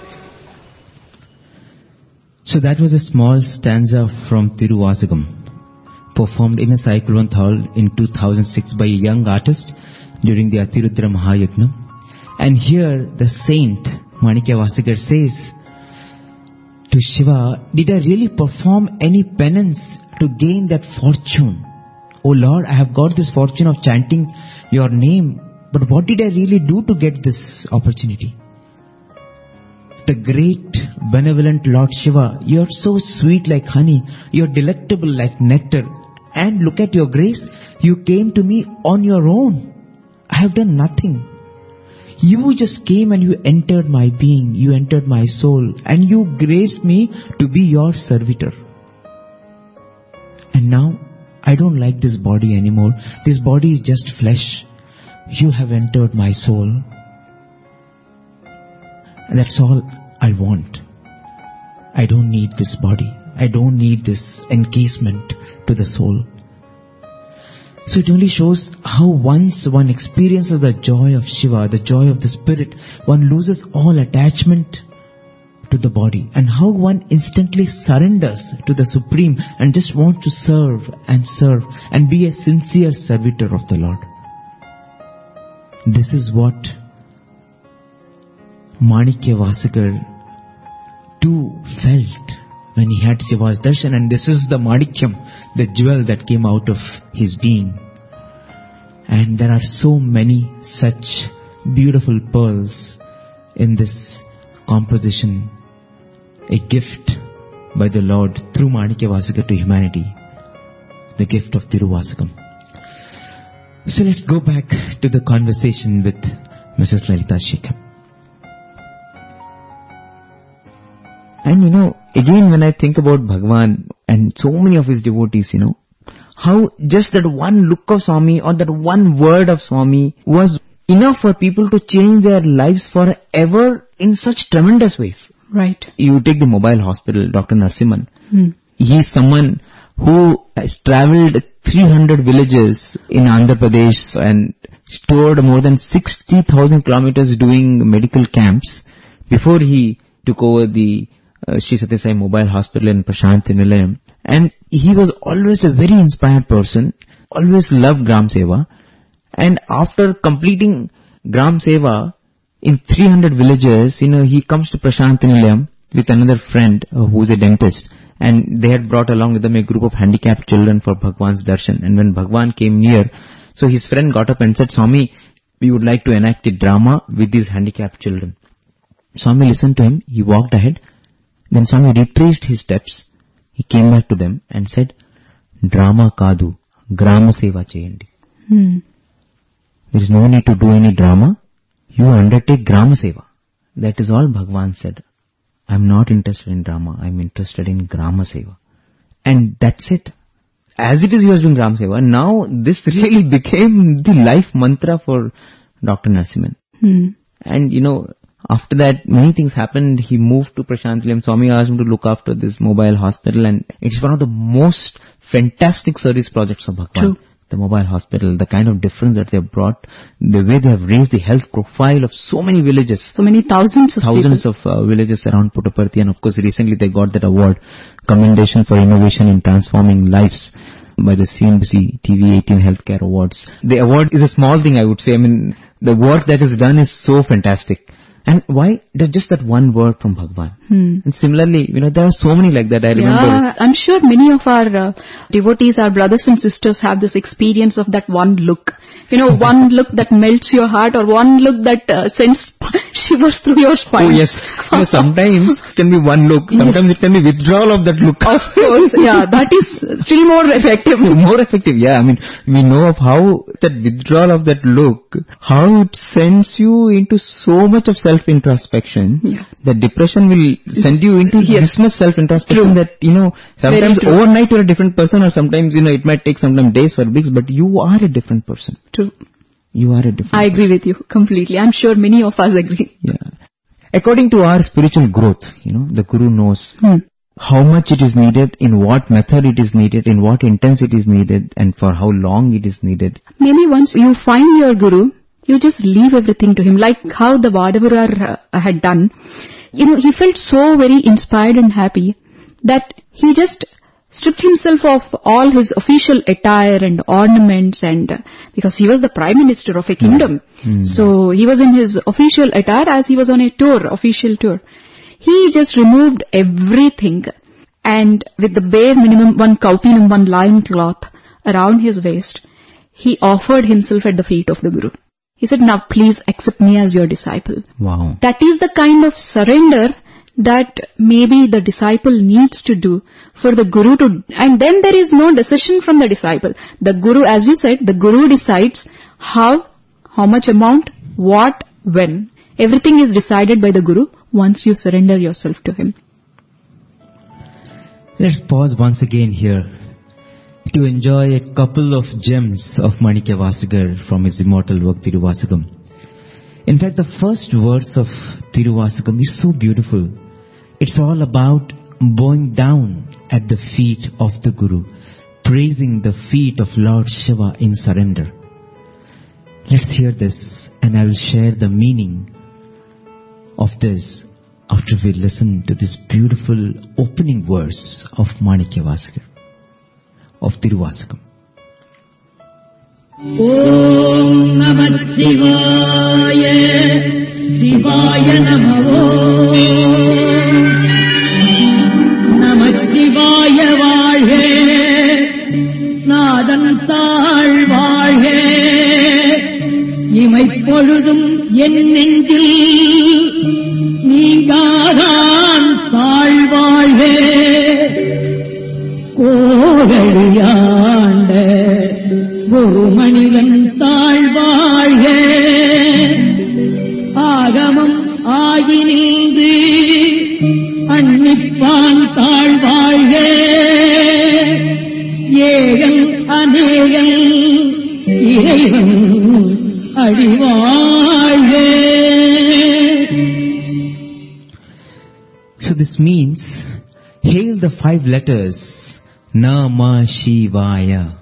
So that was a small stanza from Tiruvasagam, performed in a cyclone hall in 2006 by a young artist during the Atirudra Mahayagna. And here the saint Manikya Vasagar says to Shiva, did I really perform any penance to gain that fortune? Oh Lord, I have got this fortune of chanting your name, but what did I really do to get this opportunity? The great benevolent Lord Shiva, you are so sweet like honey, you are delectable like nectar, and look at your grace, you came to me on your own. I have done nothing. You just came and you entered my being, you entered my soul, and you graced me to be your servitor. And now, I don't like this body anymore. This body is just flesh. You have entered my soul. And that's all I want. I don't need this body. I don't need this encasement to the soul. So it only shows how once one experiences the joy of Shiva, the joy of the spirit, one loses all attachment to the body, and how one instantly surrenders to the Supreme and just wants to serve and be a sincere servitor of the Lord. This is what Manikya Vasagar too felt when he had Shiva's darshan, and this is the Manikyam, the jewel that came out of his being. And there are so many such beautiful pearls in this composition, a gift by the Lord through Manikya Vasagar to humanity, the gift of Tiruvasagam. So let's go back to the conversation with Mrs. Lalita Shekhar. And again when I think about Bhagwan and so many of his devotees, how just that one look of Swami or that one word of Swami was enough for people to change their lives forever in such tremendous ways. Right. You take the mobile hospital, Dr. Narasimhan. He is someone who has travelled 300 villages in Andhra Pradesh and toured more than 60,000 kilometers doing medical camps before he took over the Sri Satya Sai Mobile Hospital in Prashanthi Nilayam. And he was always a very inspired person, always loved Gram Seva. And after completing Gram Seva in 300 villages, he comes to Prashanthi Nilayam with another friend who is a dentist. And they had brought along with them a group of handicapped children for Bhagwan's darshan. And when Bhagwan came near, so his friend got up and said, Swami, we would like to enact a drama with these handicapped children. Swami listened to him, he walked ahead. Then Swami retraced his steps. He came back to them and said, Drama kadu, grama seva cheyandi. There is no need to do any drama. You undertake grama seva. That is all Bhagwan said. I am not interested in drama. I am interested in grama seva. And that's it. As it is, he was doing grama seva. Now this really became the life mantra for Dr. Narasimhan. And after that, many things happened. He moved to Prashanthi Nilayam. Swami asked him to look after this mobile hospital, and it's one of the most fantastic service projects of Bhagwan. True. the mobile hospital, the kind of difference that they have brought, the way they have raised the health profile of so many villages. So many thousands of Villages around Puttaparthi, and of course recently they got that award, Commendation for Innovation in Transforming Lives, by the CNBC TV 18 Healthcare Awards. The award is a small thing, I would say. I mean, the work that is done is so fantastic. And why? Just that one word from Bhagwan. And similarly, there are so many like that. I remember. Yeah, I'm sure many of our devotees, our brothers and sisters have this experience of that one look. One look that melts your heart, or one look that sends shivers through your spine. Oh yes. Sometimes it can be one look. Sometimes it can be withdrawal of that look. Of course, yeah. That is still more effective. More effective, yeah. I mean, we know of how that withdrawal of that look, how it sends you into so much of self-introspection. Yeah. That depression will send you into this much self-introspection. True. That, sometimes overnight you're a different person, or sometimes, it might take sometimes days for weeks, but you are a different person. True. You are a different I agree with you completely. I'm sure many of us agree. Yeah. According to our spiritual growth, the Guru knows how much it is needed, in what method it is needed, in what intensity it is needed, and for how long it is needed. Maybe once you find your Guru, you just leave everything to him, like how the Vadavurar had done. He felt so very inspired and happy that he just stripped himself of all his official attire and ornaments, and because he was the prime minister of a kingdom, so he was in his official attire as he was on a official tour. He just removed everything, and with the bare minimum, one kautinam, one lion cloth around his waist, he offered himself at the feet of the Guru. He said, now please accept me as your disciple. Wow. That is the kind of surrender that maybe the disciple needs to do for the Guru to, and then there is no decision from the disciple. The Guru, as you said, the Guru decides how much amount, what, when. Everything is decided by the Guru once you surrender yourself to him. Let's pause once again here to enjoy a couple of gems of Manikya Vasigar from his immortal work Tiruvasagam. In fact, the first verse of Tiruvasagam is so beautiful. It's all about bowing down at the feet of the Guru, praising the feet of Lord Shiva in surrender. Let's hear this, and I will share the meaning of this after we listen to this beautiful opening verse of Manikya Vasigar, of Tiruvasagam. Om Namah Shivaya, Shivaya Namo. Namah Shivaya Vazhe, Nadan Taal Vazhe, Imaipoludum en nengil, Neegadan Taal Vazhe, Kogaliyande, ஒரு மனிதன் தாழ்வாழ்க, ஆகமம் ஆகி நின்று அன்னிப்பான் தாழ்வாழ்க, ஏகன் அநேகன் இறைவன் அடிவாழ்க. So this means, hail the 5 letters, Namah Shivaya.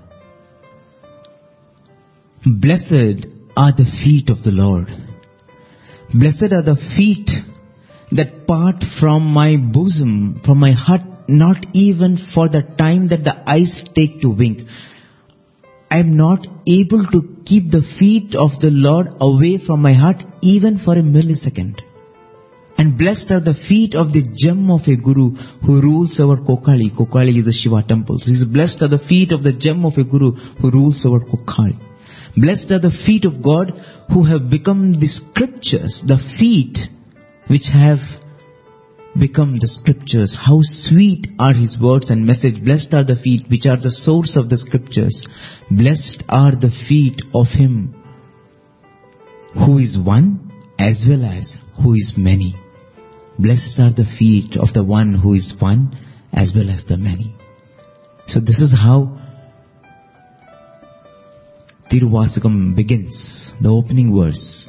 Blessed are the feet of the Lord. Blessed are the feet that part from my bosom, from my heart, not even for the time that the eyes take to wink. I am not able to keep the feet of the Lord away from my heart even for a millisecond. And blessed are the feet of the gem of a Guru who rules over Kokali. Kokali is the Shiva temple. So he's blessed are the feet of the gem of a Guru who rules over Kokali. Blessed are the feet of God who have become the scriptures, the feet which have become the scriptures. How sweet are his words and message. Blessed are the feet which are the source of the scriptures. Blessed are the feet of him who is one as well as who is many. Blessed are the feet of the one who is one as well as the many. So this is how Tiruvasagam begins, the opening verse.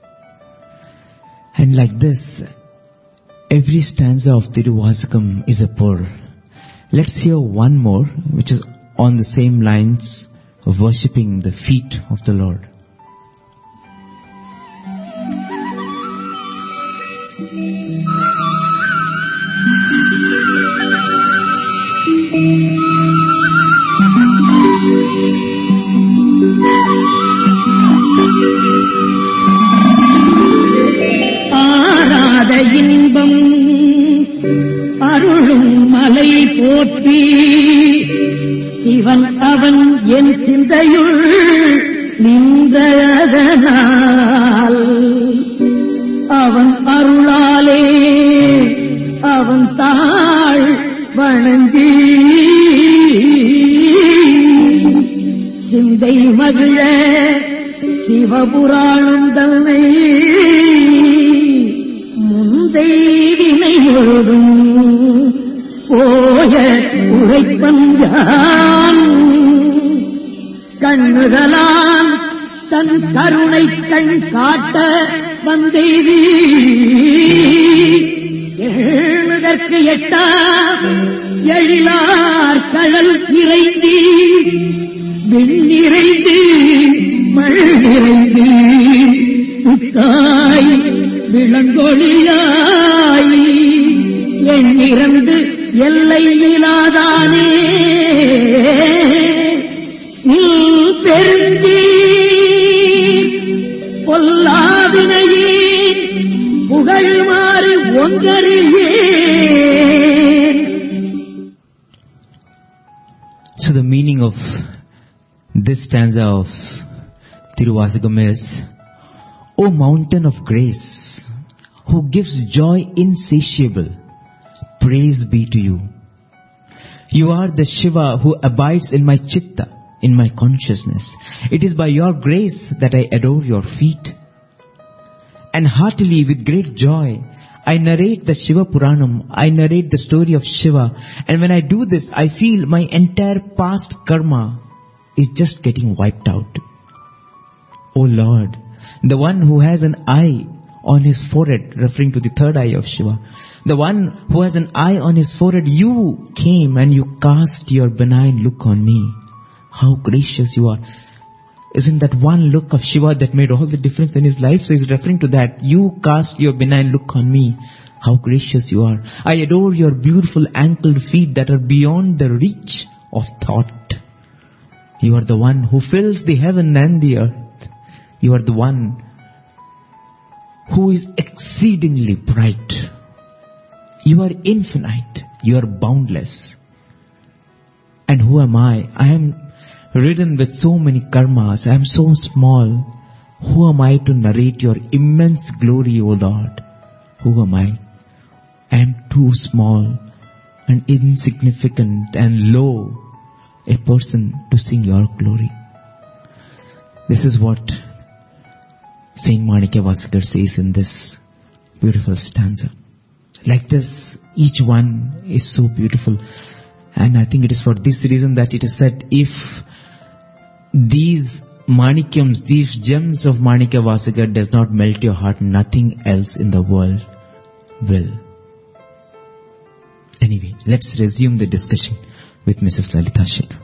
And like this, every stanza of Tiruvasagam is a pearl. Let's hear one more, which is on the same lines of worshipping the feet of the Lord. ஆராத இன்பம் அருளும் மலை போற்றி சிவன் அவன் என் சிந்தையுள் நின்றதனால் அவன் அருளாலே அவன் தாழ் வணங்கி சிந்தை மகிழ சிவபுராணம் தன்னை முந்தை வினை முழுதும் போய உரைப்பஞ்சான் கண்ணுகளான் தன் கருணை கண் காட்ட வந்தேவி எழுதற்கு எட்டா எழிலார் கடல் இறைந்தி விண்ணிறைந்து மழை நிறைந்து உத்தாய் விளங்கொழியாய் எண்ணிறந்து எல்லை இலாதானே நீ பெருந்தி பொல்லாவினையே புகழுமாறு ஒன்றறியே. So the meaning of this stanza of Tiruvasagam is, O mountain of grace, who gives joy insatiable, praise be to you. You are the Shiva who abides in my chitta, in my consciousness. It is by your grace that I adore your feet. And heartily, with great joy, I narrate the Shiva Puranam, I narrate the story of Shiva, and when I do this, I feel my entire past karma is just getting wiped out. O Lord, the one who has an eye on his forehead, referring to the third eye of Shiva, the one who has an eye on his forehead, you came and you cast your benign look on me. How gracious you are. Isn't that one look of Shiva that made all the difference in his life? So he's referring to that. You cast your benign look on me. How gracious you are. I adore your beautiful ankled feet that are beyond the reach of thought. You are the one who fills the heaven and the earth. You are the one who is exceedingly bright. You are infinite. You are boundless. And who am I? I am ridden with so many karmas. I am so small. Who am I to narrate your immense glory, O Lord? Who am I? I am too small and insignificant and low a person to sing your glory. This is what Saint Manikyavasakar says in this beautiful stanza. Like this, each one is so beautiful. And I think it is for this reason that it is said, if these Manikyams, these gems of Manikyavasakar does not melt your heart, nothing else in the world will. Anyway, let's resume the discussion with Mrs. Lalita Shekhar.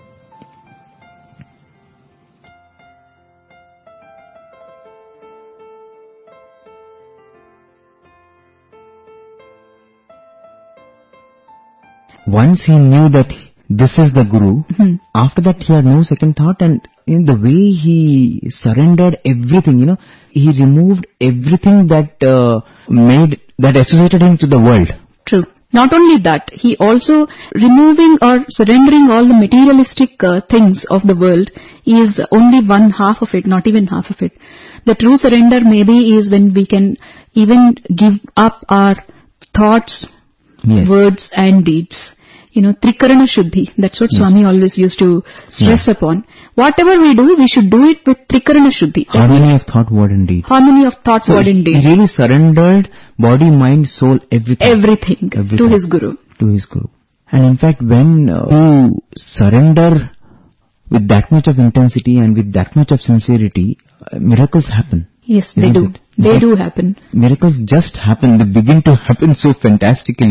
Once he knew that this is the Guru, after that he had no second thought, and in the way he surrendered everything, he removed everything that associated him to the world. True. Not only that, he also removing or surrendering all the materialistic things of the world is only one half of it, not even half of it. The true surrender maybe is when we can even give up our thoughts, Yes. words and deeds. Trikarana Shuddhi. That's what Swami always used to stress upon. Whatever we do, we should do it with Trikarana Shuddhi. Harmony of thought, word and deed. Harmony of thought, word and deed. He really surrendered body, mind, soul, everything. To his Guru. To his Guru. And in fact, when you surrender with that much of intensity and with that much of sincerity, miracles happen. Yes, they do. They do happen. Miracles just happen. They begin to happen so fantastically.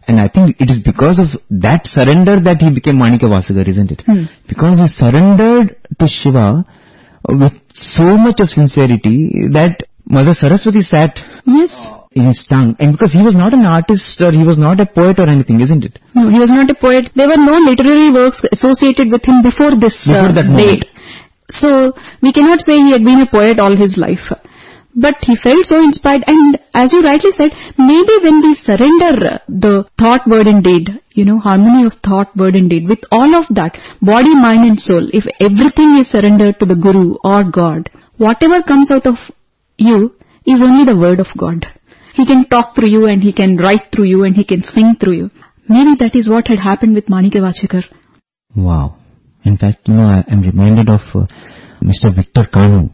And I think it is because of that surrender that he became Manikyavasagar, isn't it? Because he surrendered to Shiva with so much of sincerity that Mother Saraswati sat in his tongue. And because he was not an artist or he was not a poet or anything, isn't it? No, he was not a poet. There were no literary works associated with him before this date. So we cannot say he had been a poet all his life. But he felt so inspired, and as you rightly said, maybe when we surrender the thought, word and deed, harmony of thought, word and deed, with all of that, body, mind and soul, if everything is surrendered to the Guru or God, whatever comes out of you is only the word of God. He can talk through you, and he can write through you, and he can sing through you. Maybe that is what had happened with Manikyavasagar. Wow. In fact, I am reminded of Mr. Victor Kanu.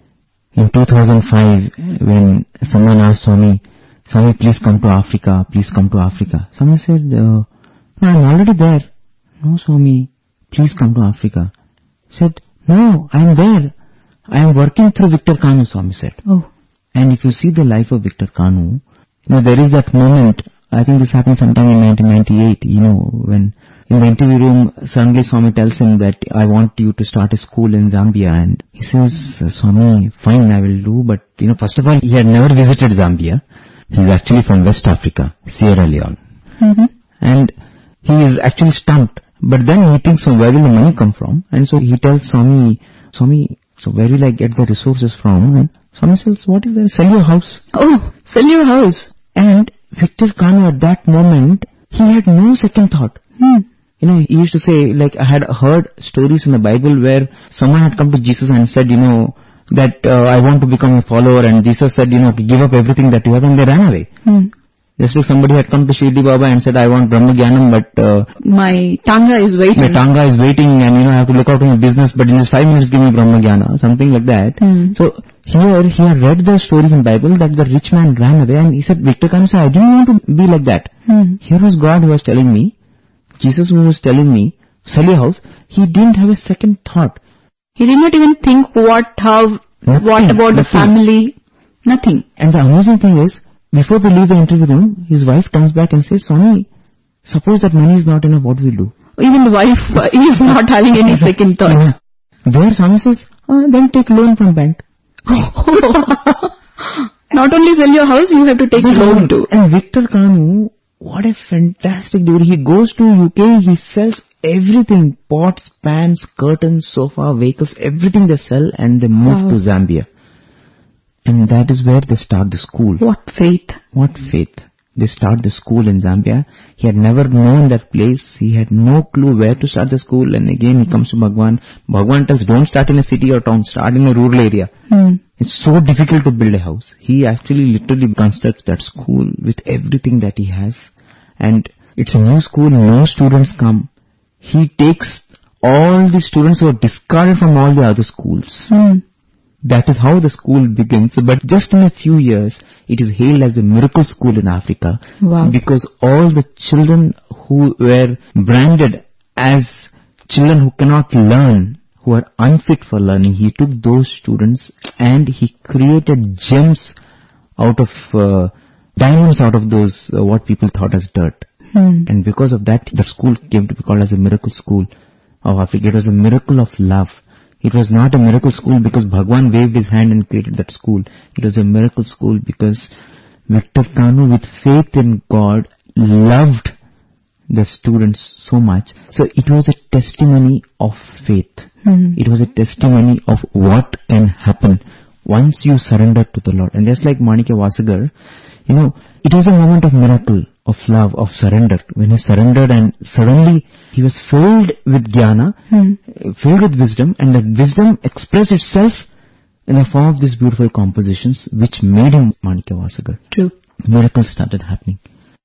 In 2005, when someone asked Swami, please come to Africa, please come to Africa. Swami said, no, I'm already there. No, Swami, please come to Africa. He said, no, I'm there. I am working through Victor Kanu, Swami said. Oh. And if you see the life of Victor Kanu, there is that moment, I think this happened sometime in 1998, when in the interview room, suddenly Swami tells him that I want you to start a school in Zambia, and he says, Swami, fine, I will do, but first of all, he had never visited Zambia. He's actually from West Africa, Sierra Leone. And he is actually stumped, but then he thinks, where will the money come from? And so he tells Swami, so where will I get the resources from? And Swami says, what is that? Sell your house. Oh, sell your house. And Victor Kanu at that moment, he had no second thought. He used to say, I had heard stories in the Bible where someone had come to Jesus and said, that I want to become a follower, and Jesus said, give up everything that you have, and they ran away. Just like somebody had come to Shirdi Baba and said, I want Brahma Gyanam, but my Tanga is waiting. My Tanga is waiting, and I have to look out for my business, but in this 5 minutes give me Brahma Gyana, something like that. So here he had read the stories in Bible that the rich man ran away, and he said, Victor Kanu said, I didn't want to be like that. Here was God who was telling me, Jesus who was telling me, sell your house. He didn't have a second thought. He did not even think what about the family, nothing. And the amazing thing is, before they leave the interview room, his wife comes back and says, Swami, suppose that money is not enough, what will do? Even the wife is not having any second thoughts. There Swami says, then take loan from bank. Not only sell your house, you have to take loan too. And Victor Kanu, what a fantastic dude. He goes to UK, he sells everything, pots, pans, curtains, sofa, vehicles, everything they sell, and they move to Zambia. And that is where they start the school. What faith. What faith. They start the school in Zambia. He had never known that place. He had no clue where to start the school. And again he comes to Bhagwan. Bhagwan tells, don't start in a city or town, start in a rural area. It's so difficult to build a house. He actually literally constructs that school with everything that he has. And it's a new school, no students come. He takes all the students who are discarded from all the other schools. That is how the school begins. But just in a few years, it is hailed as the miracle school in Africa. Wow. Because all the children who were branded as children who cannot learn, who are unfit for learning, he took those students and he created gems out of, diamonds out of those, what people thought as dirt. And because of that, the school came to be called as a miracle school of Africa. It was a miracle of love. It was not a miracle school because Bhagwan waved his hand and created that school. It was a miracle school because Victor Kanu, with faith in God, loved the students so much. So it was a testimony of faith. It was a testimony of what can happen once you surrender to the Lord. And just like Manikyavasagar, it was a moment of miracle, of love, of surrender. When he surrendered and suddenly he was filled with jnana, filled with wisdom, and that wisdom expressed itself in the form of these beautiful compositions which made him Manikyavasagar. True. Miracles started happening.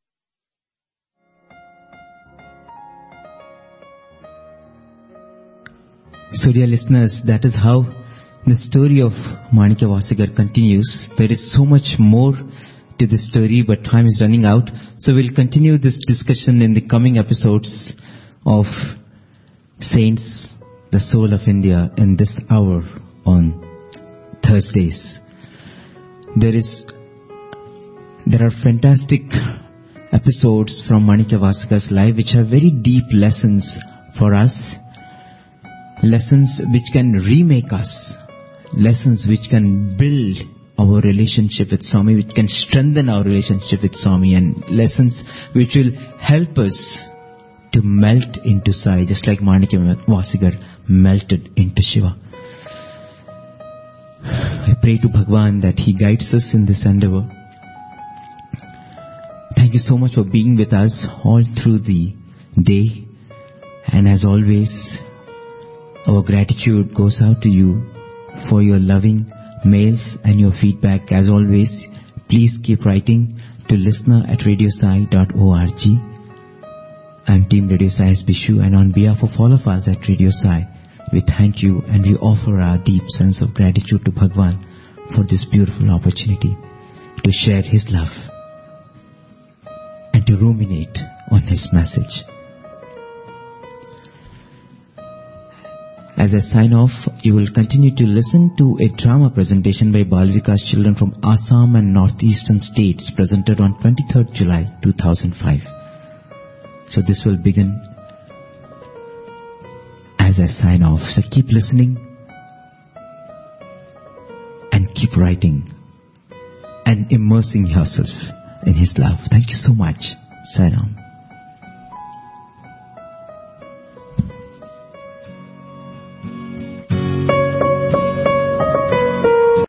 So dear listeners, that is how the story of Manikyavasagar continues. There is so much more to this story, but time is running out. So we'll continue this discussion in the coming episodes of Saints, the Soul of India, in this hour on Thursdays. There are fantastic episodes from Manikya Vasikar's life which have very deep lessons for us. Lessons which can remake us. Lessons which can build our relationship with Swami, which can strengthen our relationship with Swami, and lessons which will help us to melt into Sai, just like Manikya Vasikar melted into Shiva. I pray to Bhagwan that he guides us in this endeavor. Thank you so much for being with us all through the day. And as always, our gratitude goes out to you for your loving mails and your feedback. As always, please keep writing to listener@radiosai.org. I'm Team Radio Sai's Bishu, and on behalf of all of us at Radio Sai, we thank you and we offer our deep sense of gratitude to Bhagwan for this beautiful opportunity to share his love and to ruminate on his message. As I sign off, you will continue to listen to a drama presentation by Balvika's children from Assam and northeastern states, presented on 23rd July 2005. So this will begin as I sign off. So keep listening and keep writing and immersing yourself in his love. Thank you so much. Sai Ram.